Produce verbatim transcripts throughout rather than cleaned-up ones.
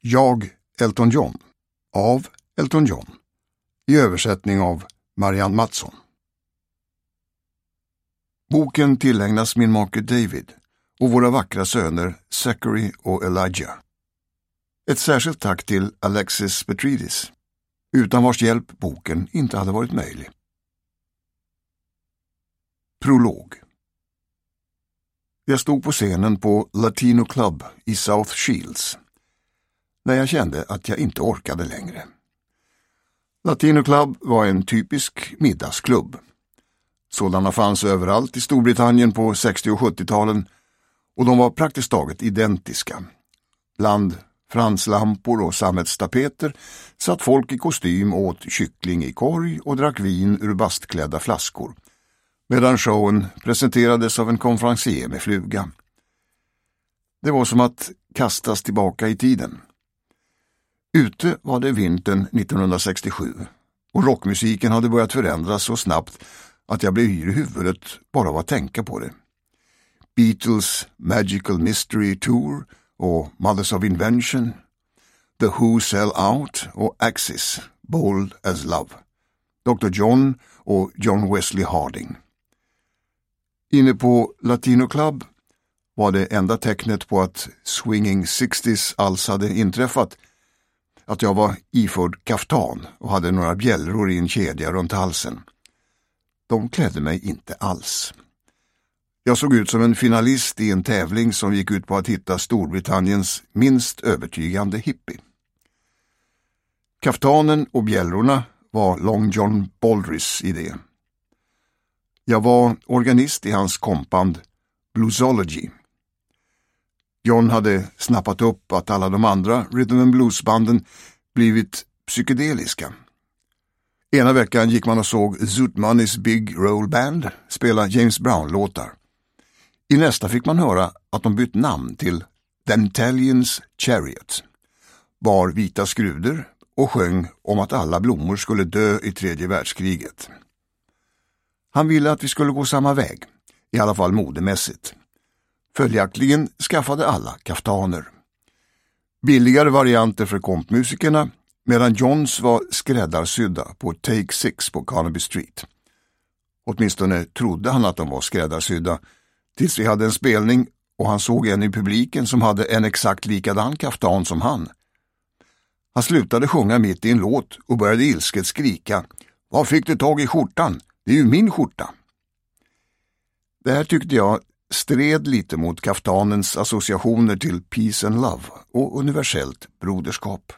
Jag, Elton John, av Elton John, i översättning av Marianne Mattsson. Boken tillägnas min make David och våra vackra söner Zachary och Elijah. Ett särskilt tack till Alexis Petridis, utan vars hjälp boken inte hade varit möjlig. Prolog. Jag stod på scenen på Latino Club i South Shields när jag kände att jag inte orkade längre. Latino Club var en typisk middagsklubb. Sådana fanns överallt i Storbritannien på sextio- och sjuttio-talen och de var praktiskt taget identiska. Bland franslampor och sammetstapeter satt folk i kostym åt kyckling i korg och drack vin ur bastklädda flaskor, medan showen presenterades av en konferencier med fluga. Det var som att kastas tillbaka i tiden. Ute var det vintern nittonhundrasextiosju och rockmusiken hade börjat förändras så snabbt att jag blev yr i huvudet bara av att tänka på det. Beatles Magical Mystery Tour och Mothers of Invention, The Who Sell Out och Axis, Bold as Love, doktor John och John Wesley Harding. Inne på Latino Club var det enda tecknet på att swinging sextios alls hade inträffat att jag var iförd kaftan och hade några bjällror i en kedja runt halsen. De klädde mig inte alls. Jag såg ut som en finalist i en tävling som gick ut på att hitta Storbritanniens minst övertygande hippie. Kaftanen och bjällrorna var Long John Baldrys idé. Jag var organist i hans kompband Bluesology. John hade snappat upp att alla de andra rhythm and bluesbanden blivit psykedeliska. Ena veckan gick man och såg Zoot Money's Big Roll Band spela James Brown-låtar. I nästa fick man höra att de bytt namn till The Italians Chariot, bar vita skruder och sjöng om att alla blommor skulle dö i tredje världskriget. Han ville att vi skulle gå samma väg, i alla fall modemässigt. Följaktligen skaffade alla kaftaner. Billigare varianter för kompmusikerna, medan Johns var skräddarsydda på Take Six på Carnaby Street. Åtminstone trodde han att de var skräddarsydda, tills vi hade en spelning och han såg en i publiken som hade en exakt likadan kaftan som han. Han slutade sjunga mitt i en låt och började ilsket skrika: "Vad fick du tag i skjortan? Det är ju min skjorta." Det här tyckte jag stred lite mot kaftanens associationer till peace and love och universellt broderskap.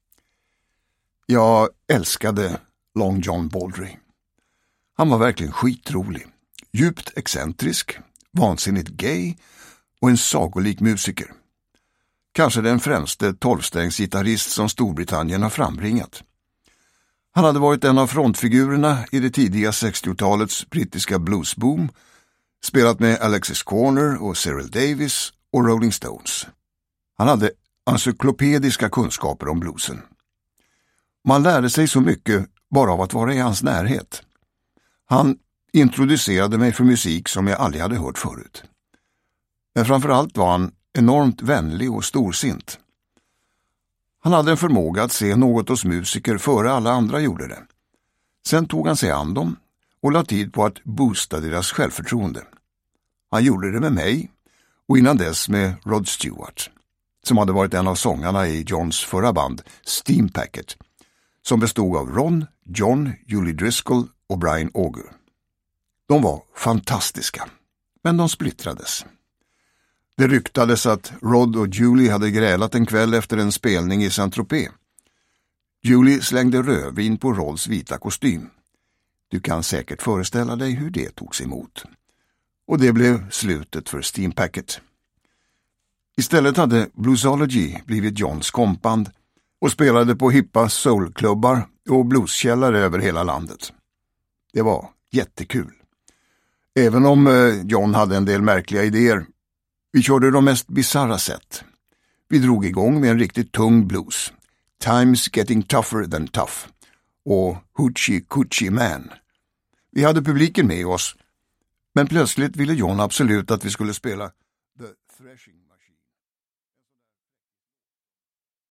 Jag älskade Long John Baldry. Han var verkligen skitrolig, djupt excentrisk, vansinnigt gay och en sagolik musiker. Kanske den främste tolvsträngsgitarrist som Storbritannien har frambringat. Han hade varit en av frontfigurerna i det tidiga sextiotalets brittiska bluesboom, spelat med Alexis Corner och Cyril Davis och Rolling Stones. Han hade encyklopediska kunskaper om bluesen. Man lärde sig så mycket bara av att vara i hans närhet. Han introducerade mig för musik som jag aldrig hade hört förut. Men framförallt var han enormt vänlig och storsint. Han hade en förmåga att se något hos musiker före alla andra gjorde det. Sen tog han sig an dem och la tid på att boosta deras självförtroende. Han gjorde det med mig och innan dess med Rod Stewart, som hade varit en av sångarna i Johns förra band Steam Packet, som bestod av Ron, John, Julie Driscoll och Brian Auger. De var fantastiska, men de splittrades. Det ryktades att Rod och Julie hade grälat en kväll efter en spelning i Saint-Tropez. Julie slängde rödvin på Rods vita kostym. Du kan säkert föreställa dig hur det togs emot. Och det blev slutet för Steam Packet. Istället hade Bluesology blivit Johns kompband och spelade på hippa soulklubbar och blueskällare över hela landet. Det var jättekul. Även om John hade en del märkliga idéer. Vi körde de mest bizarra sätt. Vi drog igång med en riktigt tung blues. Time's getting tougher than tough. Och Hoochie Coochie Man. Vi hade publiken med oss. Men plötsligt ville John absolut att vi skulle spela The Threshing